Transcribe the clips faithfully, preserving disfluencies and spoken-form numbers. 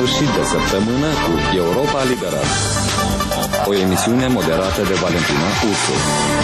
sfârșit de săptămână cu Europa Liberă. O emisiune moderată de Valentina Ursu.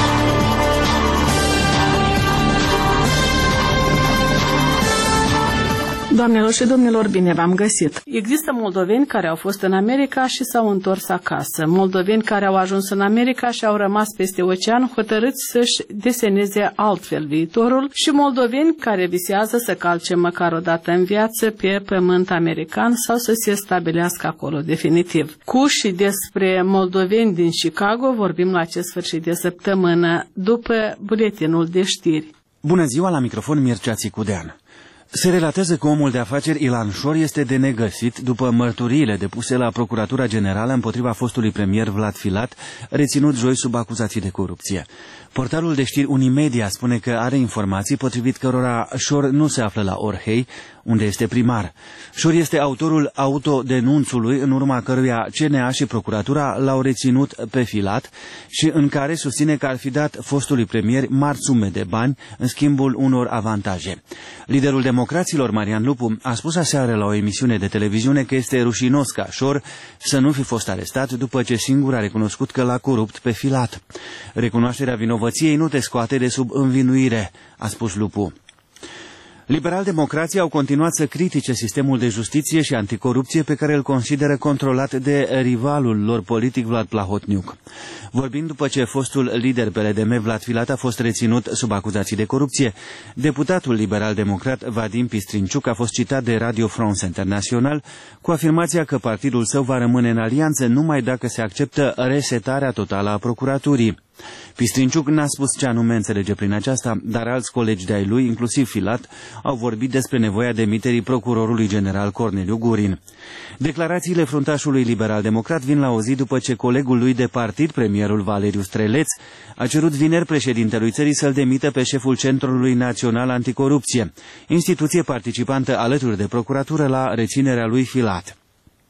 Doamnelor și domnilor, bine v-am găsit! Există moldoveni care au fost în America și s-au întors acasă. Moldoveni care au ajuns în America și au rămas peste ocean hotărâți să-și deseneze altfel viitorul și moldoveni care visează să calce măcar o dată în viață pe pământ american sau să se stabilească acolo definitiv. Cu și despre moldoveni din Chicago vorbim la acest sfârșit de săptămână după buletinul de știri. Bună ziua, la microfon Mircea Țicudean. Se relatează că omul de afaceri Ilan Șor este de negăsit după mărturiile depuse la Procuratura Generală împotriva fostului premier Vlad Filat, reținut joi sub acuzații de corupție. Portalul de știri Unimedia spune că are informații potrivit cărora Șor nu se află la Orhei, unde este primar. Șor este autorul autodenunțului în urma căruia C N A și Procuratura l-au reținut pe Filat și în care susține că ar fi dat fostului premier mari sume de bani în schimbul unor avantaje. Liderul democraților, Marian Lupu, a spus aseară la o emisiune de televiziune că este rușinos ca Șor să nu fi fost arestat după ce singur a recunoscut că l-a corupt pe Filat. Recunoașterea vinovăției nu te scoate de sub învinuire, a spus Lupu. Liberal-democrații au continuat să critique sistemul de justiție și anticorupție pe care îl consideră controlat de rivalul lor politic Vlad Plahotniuc. Vorbind după ce fostul lider P L D M Vlad Filat a fost reținut sub acuzații de corupție, deputatul liberal-democrat Vadim Pistrinciuc a fost citat de Radio France International cu afirmația că partidul său va rămâne în alianță numai dacă se acceptă resetarea totală a procuraturii. Pistrinciuc n-a spus ce anume înțelege prin aceasta, dar alți colegi de-ai lui, inclusiv Filat, au vorbit despre nevoia demiterii procurorului general Corneliu Gurin. Declarațiile fruntașului liberal-democrat vin la o zi după ce colegul lui de partid, premierul Valeriu Streleț, a cerut vineri președintelui țării să-l demită pe șeful Centrului Național Anticorupție, instituție participantă alături de procuratură la reținerea lui Filat.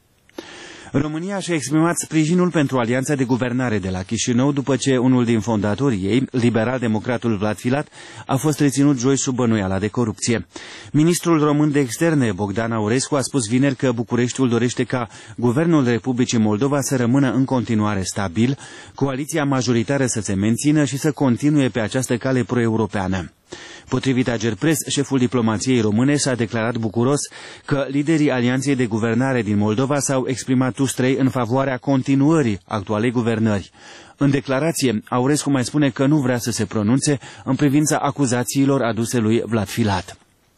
România și-a exprimat sprijinul pentru alianța de guvernare de la Chișinău după ce unul din fondatorii ei, liberal-democratul Vlad Filat, a fost reținut joi sub bănuiala de corupție. Ministrul român de externe, Bogdan Aurescu, a spus vineri că Bucureștiul dorește ca Guvernul Republicii Moldova să rămână în continuare stabil, coaliția majoritară să se mențină și să continue pe această cale pro-europeană. Potrivit Agerpres, șeful diplomației române s-a declarat bucuros că liderii Alianței de Guvernare din Moldova s-au exprimat toți trei în favoarea continuării actualei guvernări. În declarație, Aurescu mai spune că nu vrea să se pronunțe în privința acuzațiilor aduse lui Vlad Filat.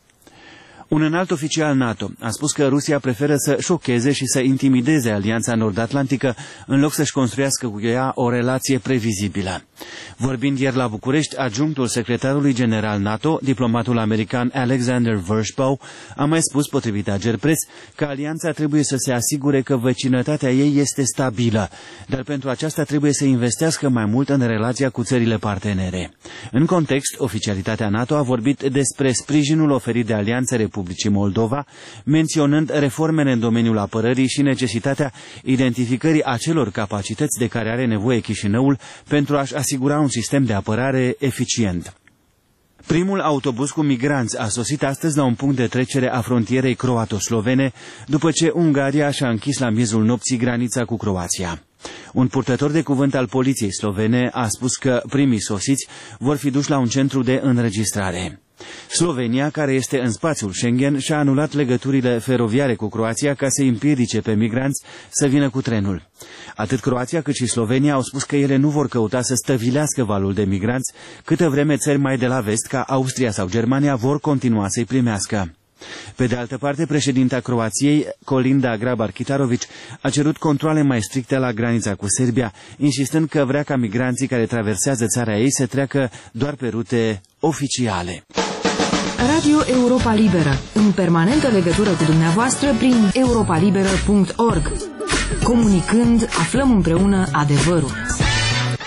Un înalt oficial NATO a spus că Rusia preferă să șocheze și să intimideze Alianța Nord-Atlantică în loc să-și construiască cu ea o relație previzibilă. Vorbind ieri la București, adjunctul secretarului general NATO, diplomatul american Alexander Vershbow, a mai spus, potrivit Agerpres, că alianța trebuie să se asigure că vecinătatea ei este stabilă, dar pentru aceasta trebuie să investească mai mult în relația cu țările partenere. În context, oficialitatea NATO a vorbit despre sprijinul oferit de Alianța Republicii Moldova, menționând reformele în domeniul apărării și necesitatea identificării acelor capacități de care are nevoie Chișinăul pentru a-și asigura un sistem de apărare eficient. Primul autobuz cu migranți a sosit astăzi la un punct de trecere a frontierei croato-slovene, după ce Ungaria și-a închis la miezul nopții granița cu Croația. Un purtător de cuvânt al poliției slovene a spus că primii sosiți vor fi duși la un centru de înregistrare. Slovenia, care este în spațiul Schengen, și-a anulat legăturile feroviare cu Croația ca să împiedice pe migranți să vină cu trenul. Atât Croația cât și Slovenia au spus că ele nu vor căuta să stăvilească valul de migranți, câtă vreme țări mai de la vest, ca Austria sau Germania, vor continua să-i primească. Pe de altă parte, președinta Croației, Kolinda Grabar-Kitarović, a cerut controale mai stricte la granița cu Serbia, insistând că vrea ca migranții care traversează țara ei să treacă doar pe rute oficiale. Radio Europa Liberă, în permanentă legătură cu dumneavoastră prin europa liberă punct org. Comunicând, aflăm împreună adevărul.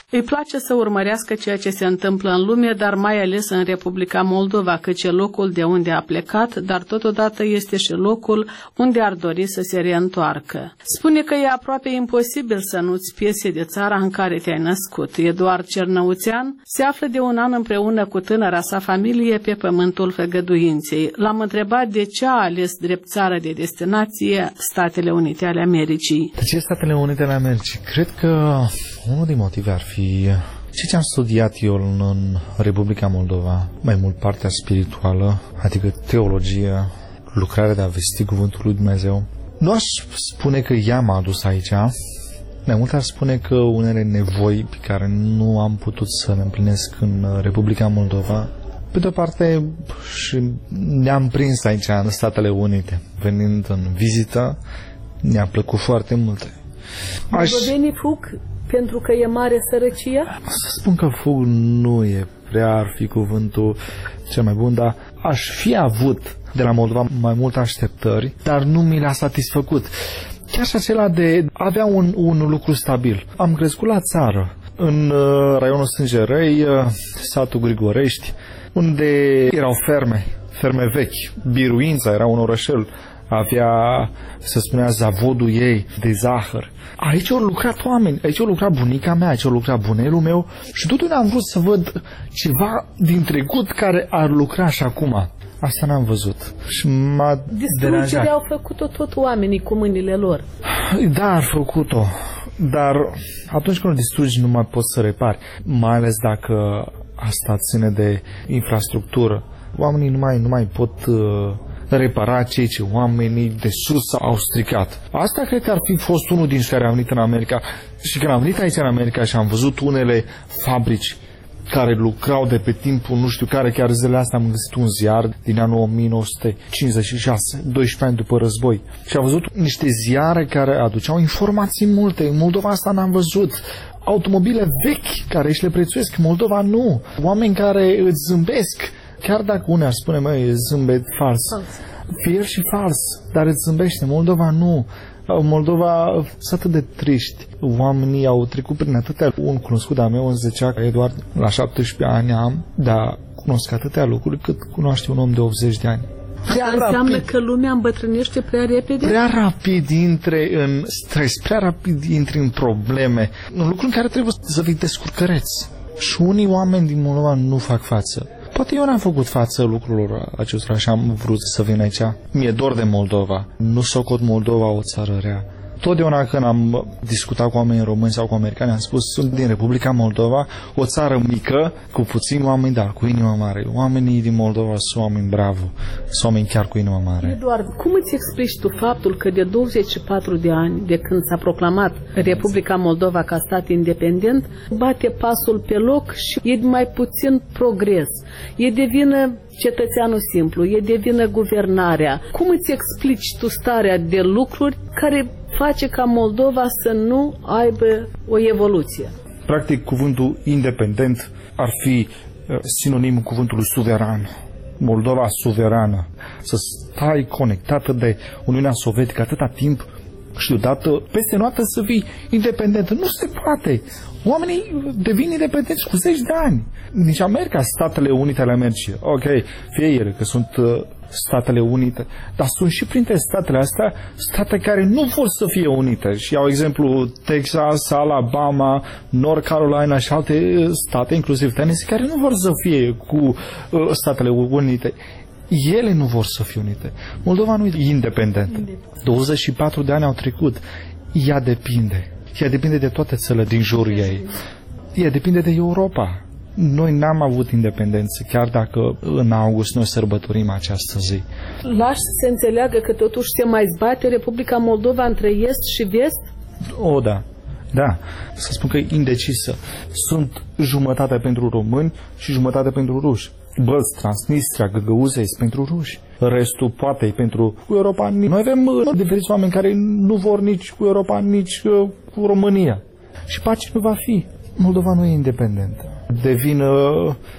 Îi place să urmărească ceea ce se întâmplă în lume, dar mai ales în Republica Moldova, căci e locul de unde a plecat, dar totodată este și locul unde ar dori să se reîntoarcă. Spune că e aproape imposibil să nu-ți piese de țara în care te-ai născut. Eduard Cernăuțean se află de un an împreună cu tânăra sa familie pe pământul făgăduinței. L-am întrebat de ce a ales drept țară de destinație Statele Unite ale Americii. De ce Statele Unite ale Americii? Cred că unul din motive ar fi ceea ce am studiat eu în Republica Moldova, mai mult partea spirituală, adică teologie, lucrarea de a vesti Cuvântul lui Dumnezeu. Nu aș spune că ea m-a adus aici, mai mult aș spune că unele nevoi pe care nu am putut să le împlinesc în Republica Moldova, pe de-o parte și ne-am prins aici în Statele Unite. Venind în vizită, ne-a plăcut foarte multe. Aș... Moldovenii fug pentru că e mare sărăcia? Să spun că fug nu e prea ar fi cuvântul cel mai bun, dar aș fi avut de la Moldova mai multe așteptări, dar nu mi le-a satisfăcut. Chiar și acela de avea un, un lucru stabil. Am crescut la țară, în uh, raionul Sângerăi, uh, satul Grigorești, unde erau ferme, ferme vechi. Biruința era un orășel, avea, să spunea, zavodul ei de zahăr. Aici au lucrat oameni, aici au lucrat bunica mea, aici au lucrat bunelul meu și totul am vrut să văd ceva din trecut care ar lucra și acum. Asta n-am văzut și m-a deranjat. Distrugerea au făcut-o tot oamenii cu mâinile lor. Da, ar făcut-o, dar atunci când o distrugi nu mai poți să repari, mai ales dacă asta ține de infrastructură. Oamenii nu mai, nu mai pot uh, repara ceea ce oamenii de sus au stricat. Asta cred că ar fi fost unul din care am venit în America și când am venit aici în America și am văzut unele fabrici care lucrau de pe timpul, nu știu care, chiar zilele astea am găsit un ziar din anul o mie nouă sute cincizeci și șase, doisprezece ani după război. Și am văzut niște ziare care aduceau informații multe. În Moldova asta n-am văzut. Automobile vechi care își le prețuiesc. În Moldova nu. Oameni care îți zâmbesc. Chiar dacă unii ar spune, măi, zâmbet fals. fals. Fier și fals, dar îți zâmbește. În Moldova nu. În Moldova sunt atât de triști. Oamenii au trecut prin atâtea. Un cunoscut de-a meu îmi zicea că Eduard, la șaptesprezece ani am, dar cunosc atâtea lucruri cât cunoaște un om de optzeci de ani. Prea înseamnă rapid. Că lumea îmbătrânește prea repede? Prea rapid intre în stres, prea rapid intre în probleme. Un lucru în care trebuie să fii descurcăreț. Și unii oameni din Moldova nu fac față. Poate eu n-am făcut față lucrurilor acestora și am vrut să vin aici. Mi-e dor de Moldova. Nu socot Moldova o țară rea. Totdeauna când am discutat cu oameni români sau cu americani, am spus, sunt din Republica Moldova, o țară mică, cu puțini oameni, dar cu inimă mare. Oamenii din Moldova sunt oameni bravo, sunt oameni chiar cu inimă mare. Eduard, cum îți explici tu faptul că de douăzeci și patru de ani, de când s-a proclamat Republica Moldova ca stat independent, bate pasul pe loc și e mai puțin progres? E de vină cetățeanul simplu, e de vină guvernarea. Cum îți explici tu starea de lucruri care face ca Moldova să nu aibă o evoluție? Practic, cuvântul independent ar fi sinonimul cuvântului suveran. Moldova suverană. Să stai conectată de Uniunea Sovietică atâta timp și deodată peste noapte să fii independent. Nu se poate. Oamenii devin independenți cu zeci de ani. Nici America, Statele Unite ale Americii. Ok, fie ele că sunt uh, Statele Unite, dar sunt și printre statele astea state care nu vor să fie unite. Și iau exemplu Texas, Alabama, North Carolina și alte state, inclusiv Tennessee, care nu vor să fie cu uh, Statele Unite. Ele nu vor să fie unite. Moldova nu e independentă. douăzeci și patru de ani au trecut. Ea depinde. Ea depinde de toate țările din jurul ei. Ea depinde de Europa. Noi n-am avut independență, chiar dacă în august noi sărbătorim această zi. Lași să se înțeleagă că totuși se mai zbate Republica Moldova între est și vest? O, da. Da, să spun că e indecisă. Sunt jumătate pentru români și jumătate pentru ruși. Bălți, Transnistria, Găgăuzea este pentru ruși. Restul poate e pentru Europa. Noi avem uh, diferiți oameni care nu vor nici cu Europa, nici uh, cu România. Și pace nu va fi. Moldova nu e independentă. Devin uh,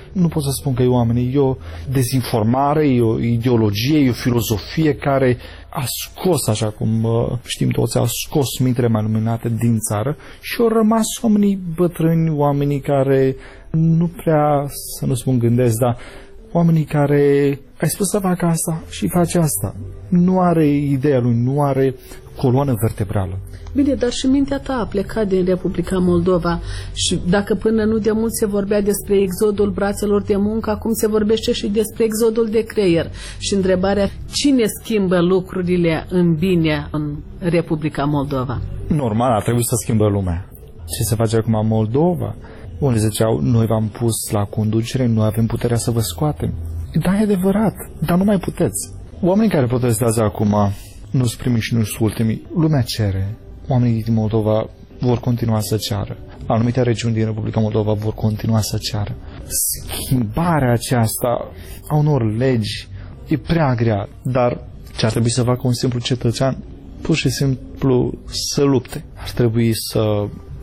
nu pot să spun că e oamenii, e o dezinformare, e o ideologie, e o filozofie care a scos, așa cum știm toți, a scos mintele mai luminate din țară și au rămas oamenii bătrâni, oamenii care nu prea, să nu spun gândesc, dar oamenii care ai spus să facă asta și face asta. Nu are ideea lui, nu are coloană vertebrală. Bine, dar și mintea ta a plecat din Republica Moldova și dacă până nu de mult se vorbea despre exodul brațelor de muncă, acum se vorbește și despre exodul de creier. Și întrebarea, cine schimbă lucrurile în bine în Republica Moldova? Normal, ar trebui să schimbă lumea. Ce se face acum în Moldova? Unii ziceau, noi v-am pus la conducere, noi avem puterea să vă scoatem. Da, e adevărat, dar nu mai puteți. Oamenii care protestează acum nu sunt primii și nu sunt ultimii. Lumea cere. Oamenii din Moldova vor continua să ceară. Anumite regiuni din Republica Moldova vor continua să ceară. Schimbarea aceasta a unor legi e prea grea, dar ce ar trebui să facă un simplu cetățean? Pur și simplu să lupte. Ar trebui să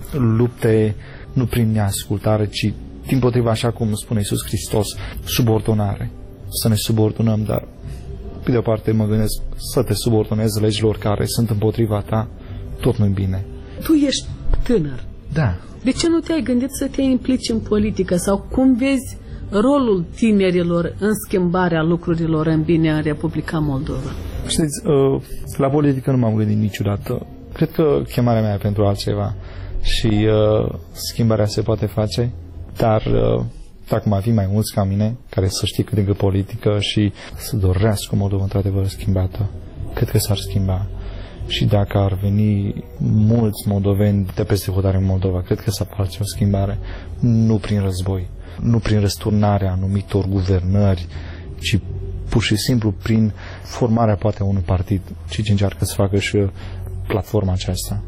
lupte nu prin neascultare, ci dimpotrivă, așa cum spune Iisus Hristos, subordonare. Să ne subordonăm, dar pe de o parte mă gândesc să te subordonezi legilor care sunt împotriva ta, tot nu-i bine. Tu ești tânăr. Da. De ce nu te-ai gândit să te implici în politică sau cum vezi rolul tinerilor în schimbarea lucrurilor în bine în Republica Moldova? Știți, la politică nu m-am gândit niciodată. Cred că chemarea mea e pentru altceva și uh, schimbarea se poate face, dar uh, dacă mai fi mai mulți ca mine, care să știe cât de cât politică și să dorească Moldova într-adevăr schimbată, cred că s-ar schimba. Și dacă ar veni mulți moldoveni de peste hotare în Moldova, cred că s-ar face o schimbare, nu prin război, nu prin răsturnarea anumitor guvernări, ci pur și simplu prin formarea poate a unui partid, ci ce încearcă să facă și platforma aceasta.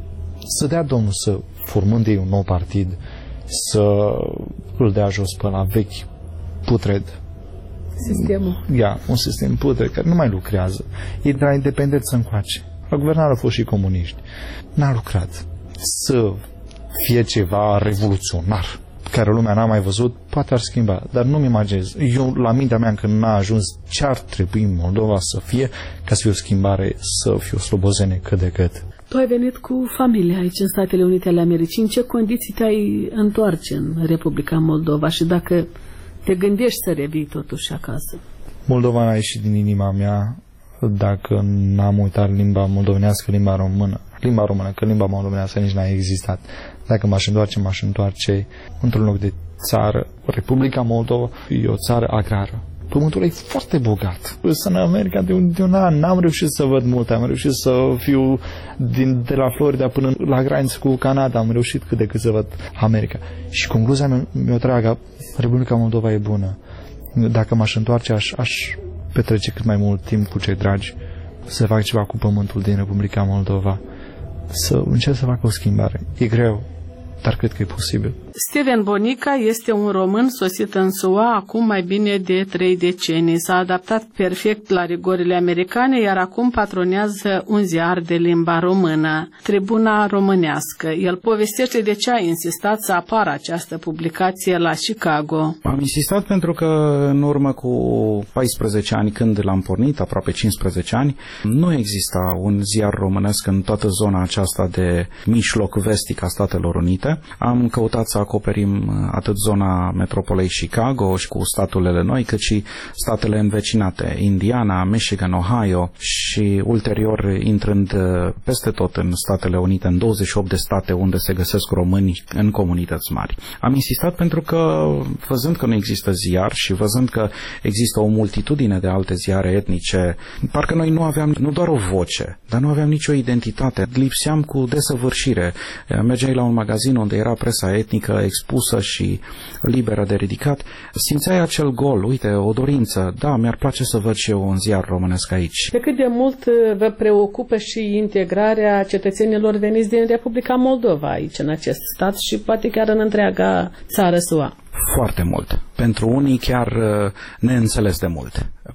Să dea Domnul să, formând ei un nou partid, să îl dea jos pe la vechi, putred. Sistemul. Ia, un sistem putred care nu mai lucrează. E de la independență încoace. La guvernare au fost și comuniști. N-a lucrat. Să fie ceva revoluționar, care lumea n-a mai văzut, poate ar schimba, dar nu-mi imaginez. Eu, la mintea mea, încă n-a ajuns ce ar trebui în Moldova să fie, ca să fie o schimbare, să fie o slobozenie cât de cât. Tu ai venit cu familia aici în Statele Unite ale Americii. În ce condiții te-ai întoarce în Republica Moldova și dacă te gândești să revii totuși acasă? Moldova a ieșit din inima mea dacă n-am uitat limba moldovenească, limba română. Limba română, că limba moldovenească nici n-a existat. Dacă m-aș întoarce, m-aș întoarce într-un loc de țară. Republica Moldova e o țară agrară. Pământul e foarte bogat. Sunt în America de un, de un an, n-am reușit să văd multe, am reușit să fiu din, de la Florida până la graniță cu Canada, am reușit cât de cât să văd America. Și concluzia mea, mi-o tragă, Republica Moldova e bună. Dacă m-aș întoarce, aș, aș petrece cât mai mult timp cu cei dragi, să fac ceva cu pământul din Republica Moldova, să încerc să fac o schimbare. E greu, dar cred că e posibil. Steven Bonica este un român sosit în S U A acum mai bine de trei decenii. S-a adaptat perfect la rigorile americane, iar acum patronează un ziar de limba română, Tribuna Românească. El povestește de ce a insistat să apară această publicație la Chicago. Am insistat pentru că în urmă cu paisprezece ani, când l-am pornit, aproape cincisprezece ani, nu exista un ziar românesc în toată zona aceasta de mijloc vestic a Statelor Unite. Am căutat să acoperim atât zona metropolei Chicago și cu statul Illinois, cât și statele învecinate, Indiana, Michigan, Ohio și ulterior intrând peste tot în Statele Unite, în douăzeci și opt de state unde se găsesc români în comunități mari. Am insistat pentru că, văzând că nu există ziar și văzând că există o multitudine de alte ziare etnice, parcă noi nu aveam nu doar o voce, dar nu aveam nicio identitate. Lipseam cu desăvârșire. Mergeai la un magazin unde era presa etnică expusă și liberă de ridicat, simțeai acel gol, uite, o dorință, da, mi-ar place să văd și eu un ziar românesc aici. De cât de mult vă preocupă și integrarea cetățenilor veniți din Republica Moldova aici, în acest stat și poate chiar în întreaga țară S U A? Foarte mult. Pentru unii chiar neînțeles de mult.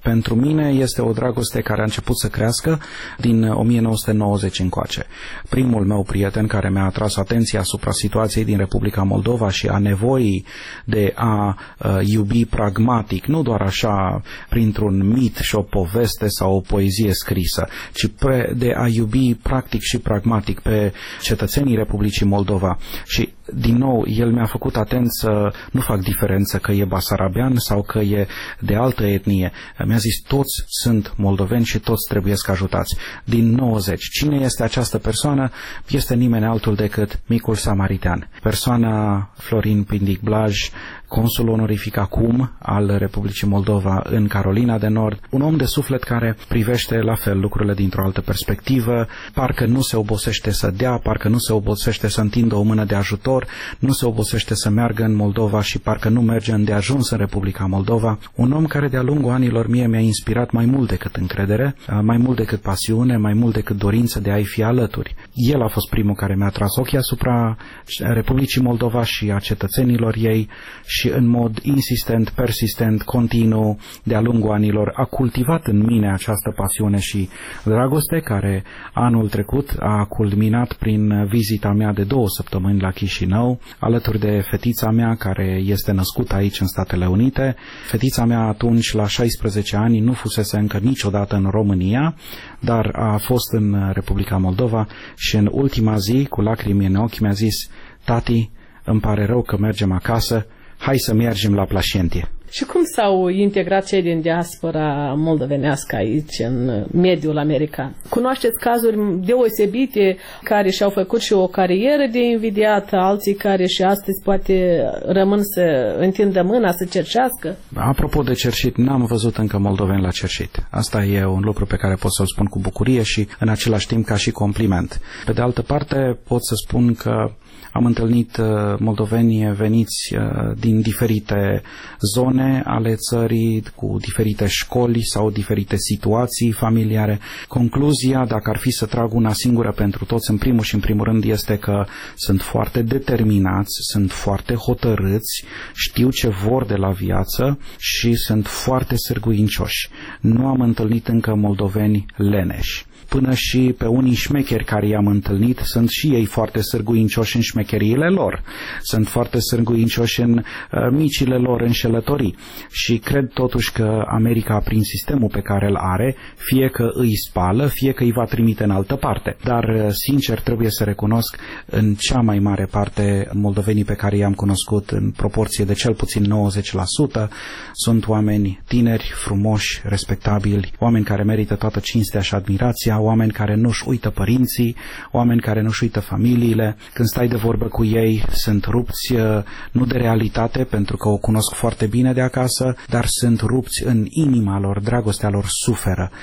Pentru mine este o dragoste care a început să crească din o mie nouă sute nouăzeci încoace. Primul meu prieten care mi-a atras atenția asupra situației din Republica Moldova și a nevoii de a uh, iubi pragmatic, nu doar așa printr-un mit și o poveste sau o poezie scrisă, ci pre, de a iubi practic și pragmatic pe cetățenii Republicii Moldova. Și din nou, el mi-a făcut atent să nu fac diferență că e basarabean sau că e de altă etnie. Mi-a zis, toți sunt moldoveni și toți trebuie să ajutați. Din nouăzeci. Cine este această persoană? Este nimeni altul decât micul samaritean. Persoana Florin Pindic Blaj, consul onorific acum al Republicii Moldova în Carolina de Nord, un om de suflet care privește la fel lucrurile dintr-o altă perspectivă, parcă nu se obosește să dea, parcă nu se obosește să întindă o mână de ajutor, nu se obosește să meargă în Moldova și parcă nu merge îndeajuns în Republica Moldova. Un om care de-a lungul anilor mie mi-a inspirat mai mult decât încredere, mai mult decât pasiune, mai mult decât dorință de a-i fi alături. El a fost primul care mi-a tras ochii asupra Republicii Moldova și a cetățenilor ei și în mod insistent, persistent, continuu, de-a lungul anilor, a cultivat în mine această pasiune și dragoste care anul trecut a culminat prin vizita mea de două săptămâni la Chișinău, alături de fetița mea care este născută aici în Statele Unite. Fetița mea atunci, la șaisprezece ani, nu fusese încă niciodată în România, dar a fost în Republica Moldova și în ultima zi, cu lacrimi în ochi, mi-a zis: tati, îmi pare rău că mergem acasă, hai să mergem la Plașentie. Și cum s-au integrat cei din diaspora moldovenească aici, în mediul american? Cunoașteți cazuri deosebite care și-au făcut și o carieră de invidiat, alții care și astăzi poate rămân să întindă mâna, să cerșească? Apropo de cerșit, n-am văzut încă moldoveni la cerșit. Asta e un lucru pe care pot să-l spun cu bucurie și în același timp ca și compliment. Pe de altă parte, pot să spun că am întâlnit moldoveni veniți din diferite zone ale țării, cu diferite școli sau diferite situații familiare. Concluzia, dacă ar fi să trag una singură pentru toți, în primul și în primul rând, este că sunt foarte determinați, sunt foarte hotărâți, știu ce vor de la viață și sunt foarte sârguincioși. Nu am întâlnit încă moldoveni leneși. Până și pe unii șmecheri care i-am întâlnit sunt și ei foarte sârguincioși în șmecheriile lor. Sunt foarte sârguincioși în uh, micile lor înșelătorii. Și cred totuși că America, prin sistemul pe care îl are, fie că îi spală, fie că îi va trimite în altă parte. Dar, uh, sincer, trebuie să recunosc, în cea mai mare parte, moldovenii pe care i-am cunoscut, în proporție de cel puțin nouăzeci la sută, sunt oameni tineri, frumoși, respectabili, oameni care merită toată cinstea și admirația, oameni care nu-și uită părinții, oameni care nu-și uită familiile. Când stai de vorbă cu ei, sunt rupți nu de realitate, pentru că o cunosc foarte bine de acasă, dar sunt rupți în inima lor, dragostea lor suferă.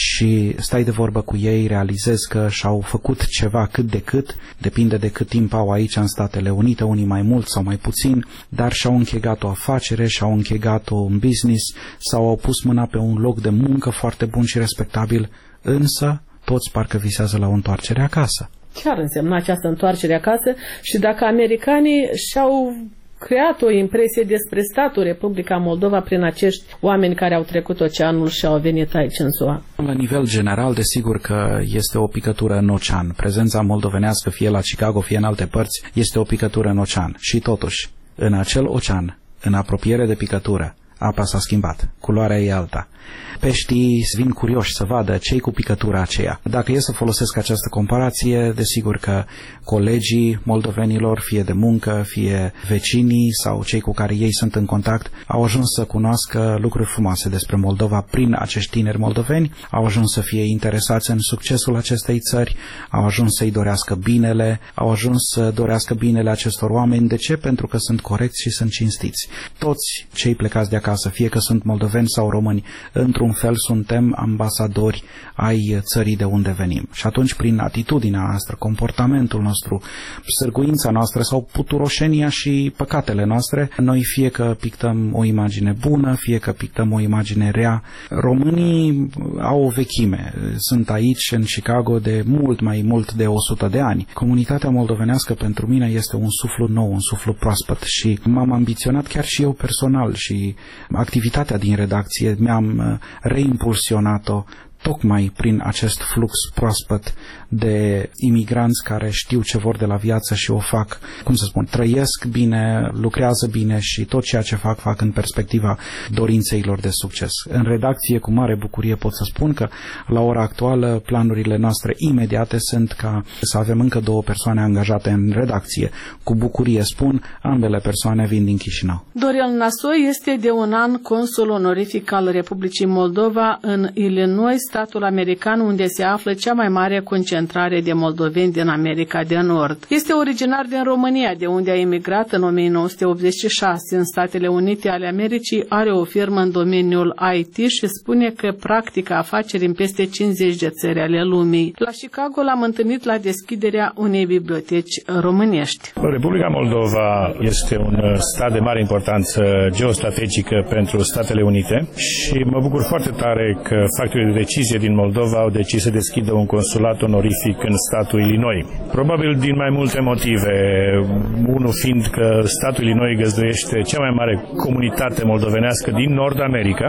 Și stai de vorbă cu ei, realizezi că și-au făcut ceva cât de cât, depinde de cât timp au aici în Statele Unite, unii mai mult sau mai puțin, dar și-au închegat o afacere, și-au închegat un business sau au pus mâna pe un loc de muncă foarte bun și respectabil, însă toți parcă visează la o întoarcere acasă. Ce ar însemna această întoarcere acasă și dacă americanii și-au creat o impresie despre statul Republica Moldova prin acești oameni care au trecut oceanul și au venit aici în S U A? La nivel general, desigur că este o picătură în ocean. Prezența moldovenească, fie la Chicago, fie în alte părți, este o picătură în ocean. Și totuși, în acel ocean, în apropiere de picătură, apa s-a schimbat, culoarea e alta. Peștii vin curioși să vadă ce-i cu picătura aceea. Dacă e să folosesc această comparație, desigur că colegii moldovenilor, fie de muncă, fie vecinii sau cei cu care ei sunt în contact, au ajuns să cunoască lucruri frumoase despre Moldova prin acești tineri moldoveni, au ajuns să fie interesați în succesul acestei țări, au ajuns să-i dorească binele, au ajuns să dorească binele acestor oameni. De ce? Pentru că sunt corecți și sunt cinstiți. Toți cei plecați de acasă, fie că sunt moldoveni sau români, într-un fel suntem ambasadori ai țării de unde venim. Și atunci, prin atitudinea noastră, comportamentul nostru, sârguința noastră sau puturoșenia și păcatele noastre, noi fie că pictăm o imagine bună, fie că pictăm o imagine rea. Românii au o vechime. Sunt aici, în Chicago, de mult mai mult de o sută de ani. Comunitatea moldovenească pentru mine este un suflu nou, un suflu proaspăt și m-am ambiționat chiar și eu personal și activitatea din redacție mi-a am reimpulsionat-o tocmai prin acest flux proaspăt de imigranți care știu ce vor de la viață și o fac, cum să spun, trăiesc bine, lucrează bine și tot ceea ce fac, fac în perspectiva dorinței lor de succes. În redacție, cu mare bucurie pot să spun că la ora actuală planurile noastre imediate sunt ca să avem încă două persoane angajate în redacție. Cu bucurie spun, ambele persoane vin din Chișinău. Dorian Nasoi este de un an consul onorific al Republicii Moldova în Illinois, statul american unde se află cea mai mare concentrare de moldoveni din America de Nord. Este originar din România, de unde a emigrat în o mie nouă sute optzeci și șase. În Statele Unite ale Americii are o firmă în domeniul I T și spune că practică afaceri în peste cincizeci de țări ale lumii. La Chicago l-am întâlnit la deschiderea unei biblioteci românești. Republica Moldova este un stat de mare importanță geostrategică pentru Statele Unite și mă bucur foarte tare că factorii de decizie din Moldova au decis să deschidă un consulat onorific în statul Illinois. Probabil din mai multe motive. Unul fiind că statul Illinois găzduiește cea mai mare comunitate moldovenească din Nord America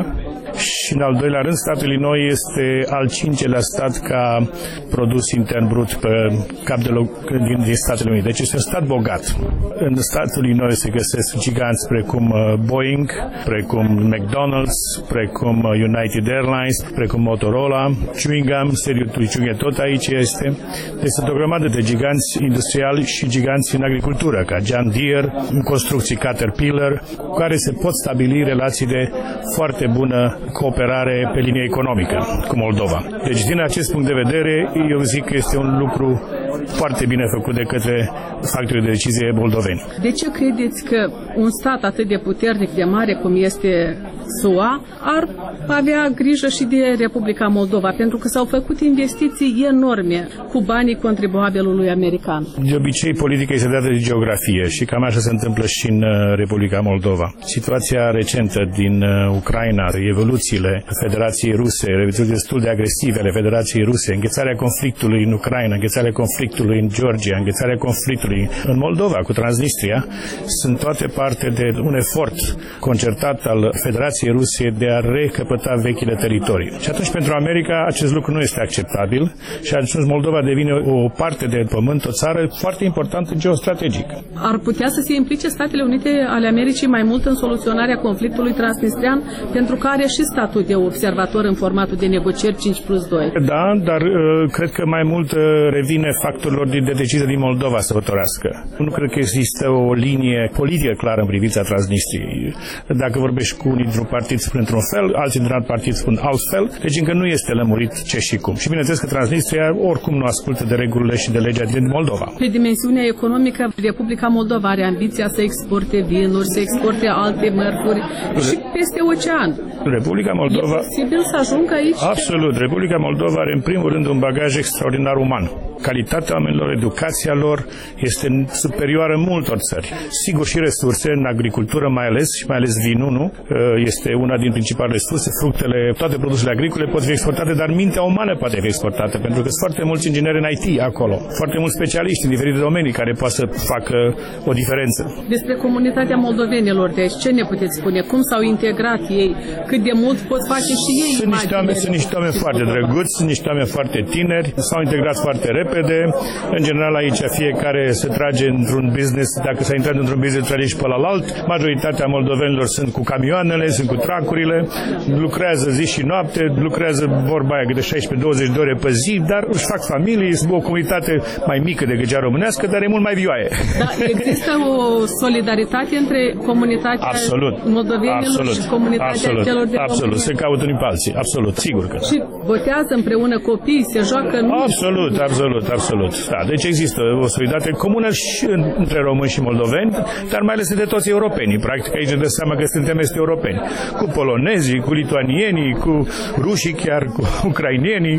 și în al doilea rând statul Illinois este al cincelea stat ca produs intern brut pe cap de loc din, din Statele Unite. Deci este un stat bogat. În statul Illinois se găsesc giganți precum Boeing, precum McDonald's, precum United Airlines, precum Motorola, Chewing Gum, seriul Chewing tot aici este. Deci sunt o grămadă de giganți industriali și giganți în agricultură, ca John Deere, în construcții Caterpillar, cu care se pot stabili relații de foarte bună cooperare pe linie economică cu Moldova. Deci din acest punct de vedere, eu zic că este un lucru foarte bine făcut de către factorii de decizie moldoveni. De ce credeți că un stat atât de puternic, de mare cum este S U A, ar avea grijă și de Republica Moldova? Pentru că s-au făcut investiții enorme cu banii contribuabilului american. De obicei, politica este dată de geografie și cam așa se întâmplă și în Republica Moldova. Situația recentă din Ucraina, evoluțiile Federației Ruse, evoluții destul de agresive ale Federației Ruse, înghețarea conflictului în Ucraina, înghețarea conflictului în Georgia, înghețarea conflictului în Moldova cu Transnistria, sunt toate parte de un efort concertat al Federației Ruse de a recăpăta vechile teritorii. Și atunci pentru America acest lucru nu este acceptabil și atunci Moldova devine o parte de pământ, o țară foarte importantă geostrategic. Ar putea să se implice Statele Unite ale Americii mai mult în soluționarea conflictului transnistrian, pentru că are și statut de observator în formatul de negocieri cinci plus doi. Da, dar uh, cred că mai mult uh, revine factorilor de, de decizie din Moldova să hotărească. Nu cred că există o linie politică clară în privința Transnistriei. Dacă vorbești cu unii dintr-un partid spun într-un fel, alții dintr-un alt partid spun altfel, deci încă nu este lămurit ce și cum. Și bineînțeles că Transnistria oricum nu ascultă de regulile și de legea din Moldova. Pe dimensiunea economică, Republica Moldova are ambiția să exporte vinuri, să exporte alte mărfuri și peste ocean. Republica Moldova... E posibil să ajungă aici? Absolut. Republica Moldova are în primul rând un bagaj extraordinar uman. Calitatea oamenilor, educația lor este superioară multor țări. Sigur și resurse în agricultură mai ales, și mai ales vinul, nu? Este una din principalele resurse, fructele, toate produsele agricole pot fi exportate, dar mintea umană poate fi exportată, pentru că sunt foarte mulți ingineri în I T acolo, foarte mulți specialiști în diferite domenii care pot să facă o diferență. Despre comunitatea moldovenilor de aici, ce ne puteți spune? Cum s-au integrat ei? Cât de mult pot face și ei? Sunt niște oameni, sunt niște oameni foarte drăguți, sunt niște oameni foarte tineri, s-au integrat foarte repede. În general aici fiecare se trage într-un business, dacă s-a intrat într-un business, trage și pe la alt. Majoritatea moldovenilor sunt cu camioanele, sunt cu tracurile, lucrează zi și noapte, lucrează vorba aia de șaisprezece douăzeci de ore pe zi, dar își fac familii, sunt o comunitate mai mică decât cea românească, dar e mult mai vioaie. Da, există o solidaritate între comunitatea absolut, moldovenilor absolut, și comunitatea absolut, celor de absolut, se caută unii pe alții, absolut, sigur că. Și votează împreună copii, se joacă în... Absolut, absolut, absolut. Da, deci există o solidaritate comună și între români și moldoveni, dar mai ales de toți europenii. Practic aici ne dă seama că suntem este europeni. Cu polonezii, cu lituanienii, cu rușii chiar, cu ucrainienii.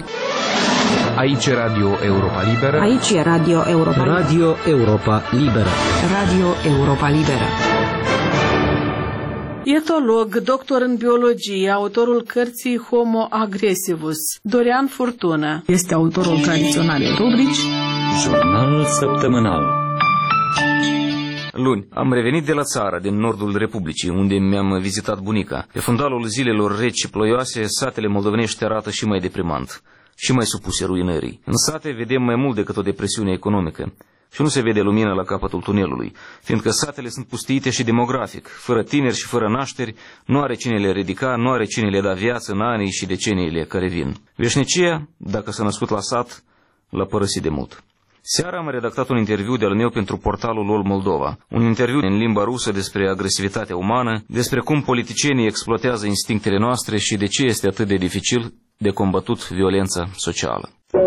Aici e Radio Europa Liberă. Aici e Radio Europa Liberă. Radio Europa Liberă. Radio Europa Liberă. Etolog, doctor în biologie, autorul cărții Homo Aggressivus, Dorian Furtună, este autorul tradiționalei rubrici Jurnal săptămânal. Luni, am revenit de la țară, din nordul Republicii, unde mi-am vizitat bunica. Pe fundalul zilelor reci și ploioase, satele moldovenești arată și mai deprimant, și mai supuse ruinării. În sate vedem mai mult decât o depresiune economică. Și nu se vede lumină la capătul tunelului, fiindcă satele sunt pustiite și demografic, fără tineri și fără nașteri, nu are cine le ridica, nu are cine le da viață în anii și deceniile care vin. Veșnicia, dacă s-a născut la sat, l-a părăsit de mult. Seara am redactat un interviu de-al meu pentru portalul All Moldova, un interviu în limba rusă despre agresivitatea umană, despre cum politicienii exploatează instinctele noastre și de ce este atât de dificil de combătut violența socială.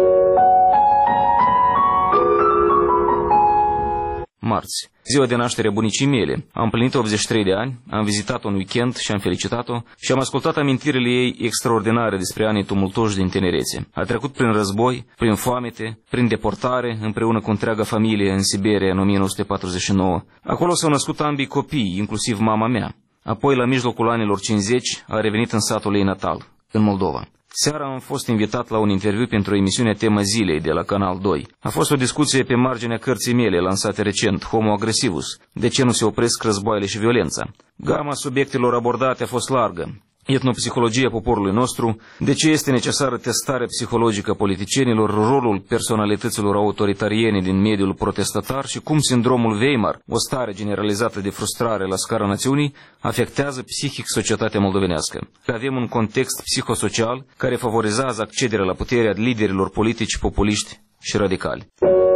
Marți, ziua de naștere a bunicii mele. Am împlinit optzeci și trei de ani, am vizitat-o în weekend și am felicitat-o și am ascultat amintirile ei extraordinare despre anii tumultoși din tinerețe. A trecut prin război, prin foamete, prin deportare, împreună cu întreaga familie în Siberia în o mie nouă sute patruzeci și nouă. Acolo s-au născut ambii copii, inclusiv mama mea. Apoi, la mijlocul anilor cincizeci, a revenit în satul ei natal, în Moldova. Seara am fost invitat la un interviu pentru emisiunea Tema Zilei de la Canal doi. A fost o discuție pe marginea cărții mele lansate recent, Homo Agresivus, de ce nu se opresc războaiele și violența. Gama subiectelor abordate a fost largă. Etnopsihologia poporului nostru, de ce este necesară testarea psihologică a politicienilor, rolul personalităților autoritariene din mediul protestatar și cum sindromul Weimar, o stare generalizată de frustrare la scara națiunii, afectează psihic societatea moldovenească. Avem un context psihosocial care favorizează accederea la putere a liderilor politici populiști și radicali.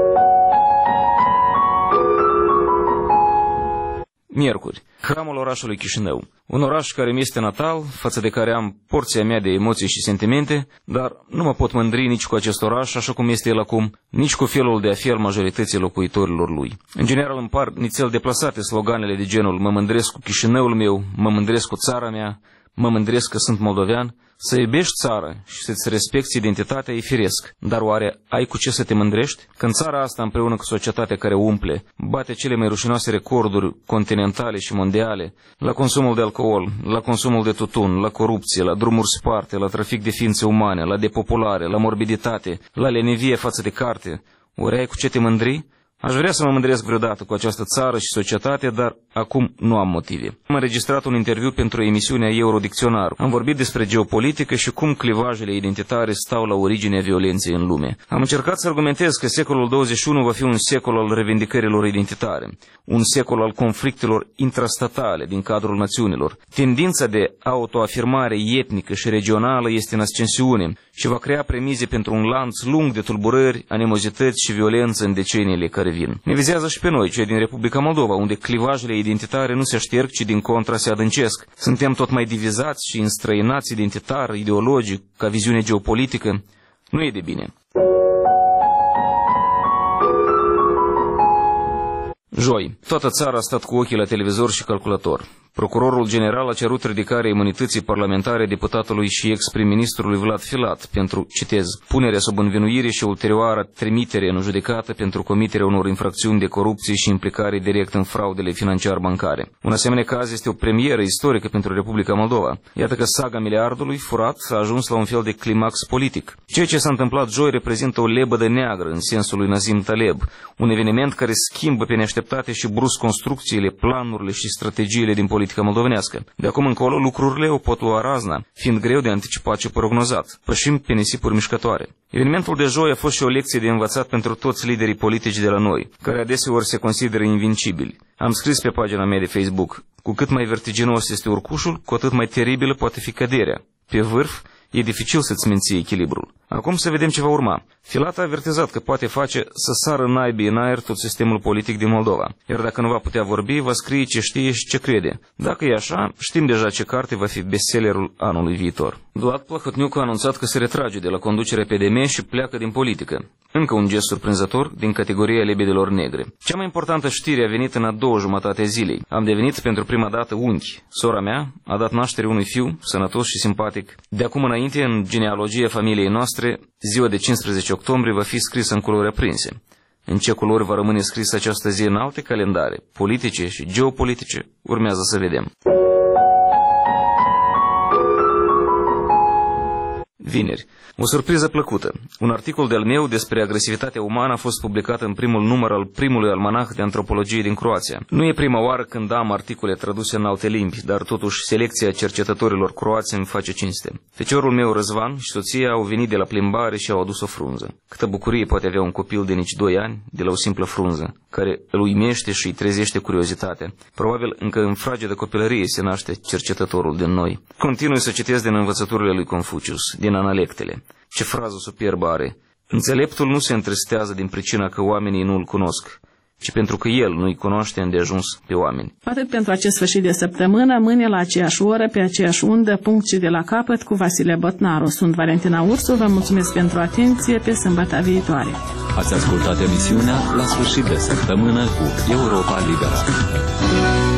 Miercuri, hramul orașului Chișinău. Un oraș care mi este natal, față de care am porția mea de emoții și sentimente, dar nu mă pot mândri nici cu acest oraș așa cum este el acum, nici cu felul de a fi al majorității locuitorilor lui. În general împar nițel deplasate sloganele de genul mă mândresc cu Chișinăul meu, mă mândresc cu țara mea, mă mândresc că sunt moldovean. Să iubești țara și să-ți respecti identitatea e firesc, dar oare ai cu ce să te mândrești? Când țara asta, împreună cu societatea care umple, bate cele mai rușinoase recorduri continentale și mondiale, la consumul de alcool, la consumul de tutun, la corupție, la drumuri sparte, la trafic de ființe umane, la depopulare, la morbiditate, la lenevie față de carte, ori ai cu ce te mândri? Aș vrea să mă mândresc vreodată cu această țară și societate, dar acum nu am motive. Am înregistrat un interviu pentru emisiunea Eurodicționar. Am vorbit despre geopolitică și cum clivajele identitare stau la originea violenței în lume. Am încercat să argumentez că secolul douăzeci și unu va fi un secol al revendicărilor identitare, un secol al conflictelor intrastatale din cadrul națiunilor. Tendința de autoafirmare etnică și regională este în ascensiune și va crea premize pentru un lanț lung de tulburări, animozități și violență în deceniile care vin. Ne vizează și pe noi, cei din Republica Moldova, unde clivajele identitare nu se șterg, ci din contra se adâncesc. Suntem tot mai divizați și înstrăinați identitar, ideologic, ca viziune geopolitică. Nu e de bine. Joi, toată țara a stat cu ochii la televizor și calculator. Procurorul general a cerut ridicarea imunității parlamentare deputatului și ex-prim-ministrului Vlad Filat pentru, citez, punerea sub învinuire și ulterioară trimitere în judecată pentru comiterea unor infracțiuni de corupție și implicare direct în fraudele financiar-bancare. Un asemenea caz este o premieră istorică pentru Republica Moldova. Iată că saga miliardului furat a ajuns la un fel de climax politic. Ceea ce s-a întâmplat joi reprezintă o lebădă neagră în sensul lui Nazim Taleb, un eveniment care schimbă pe neașteptate și brusc construcțiile, planurile și strategiile din politica moldovenească. De acum încolo lucrurile o pot lua razna, fiind greu de anticipat și prognozat. Pășim pe nisipuri mișcătoare. Evenimentul de joi a fost și o lecție de învățat pentru toți liderii politici de la noi, care adeseori se consideră invincibili. Am scris pe pagina mea de Facebook, cu cât mai vertiginos este urcușul, cu atât mai teribilă poate fi căderea. Pe vârf, e dificil să-ți menții echilibrul. Acum să vedem ce va urma. Filat a avertizat că poate face să sară naibii în aer tot sistemul politic din Moldova. Iar dacă nu va putea vorbi, va scrie ce știe și ce crede. Dacă e așa, știm deja ce carte va fi bestsellerul anului viitor. Vlad Plahotniuc a anunțat că se retrage de la conducerea P D M și pleacă din politică. Încă un gest surprinzător din categoria lebedelor negre. Cea mai importantă știre a venit în a doua jumătate a zilei. Am devenit pentru prima dată unchi. Sora mea a dat naștere unui fiu, sănătos și simpatic. De acum înainte, în genealogia familiei noastre, ziua de cincisprezece octombrie va fi scrisă în culori aprinse. În ce culori va rămâne scrisă această zi în alte calendare, politice și geopolitice, urmează să vedem. vineri. O surpriză plăcută. Un articol de-al meu despre agresivitatea umană a fost publicat în primul număr al primului almanah de antropologie din Croația. Nu e prima oară când am articole traduse în alte limbi, dar totuși selecția cercetătorilor croați îmi face cinste. Feciorul meu Răzvan și soția au venit de la plimbare și au adus o frunză. Câtă bucurie poate avea un copil de nici doi ani de la o simplă frunză, care îl uimește și îi trezește curiozitatea. Probabil încă în fragedă copilărie se naște cercetătorul din noi. Continui să citesc din învățăturile lui Confucius, din Analectele. Ce frază superbă are! Înțeleptul nu se întristează din pricina că oamenii nu-l cunosc, ci pentru că el nu-i cunoaște îndeajuns pe oameni. Atât pentru acest sfârșit de săptămână, mâine la aceeași oră, pe aceeași undă, punct și de la capăt, cu Vasile Botnaru. Sunt Valentina Ursu, vă mulțumesc pentru atenție, pe sâmbătă viitoare. Ați ascultat emisiunea La sfârșit de săptămână cu Europa Liberă.